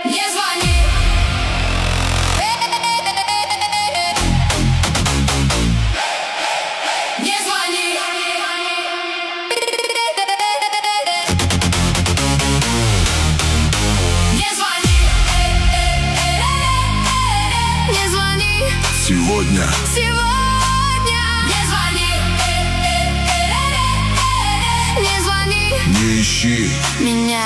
Не звони. Не звони. Не звони. Не звони. Сегодня Не звони. Не звони. не ищи. Меня.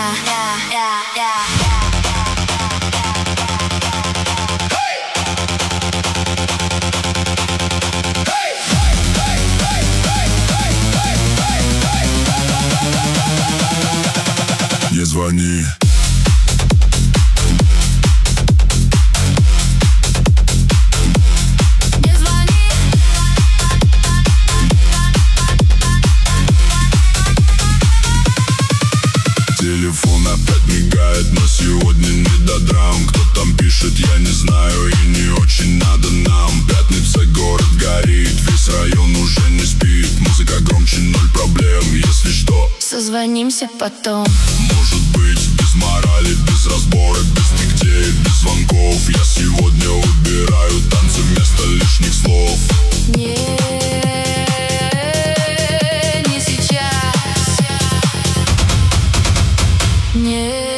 Не звони. Не звони. Телефон опять мигает, но сегодня не до драм. Кто там пишет, я не знаю, и не очень надо нам. Пятница, город горит, весь район уже не спит. Музыка громче, 0 проблем, если что. Созвонимся потом. Может быть, без морали, без разборок, без нигде, без звонков. Я сегодня убираю танцы вместо лишних слов. Не сейчас. Не.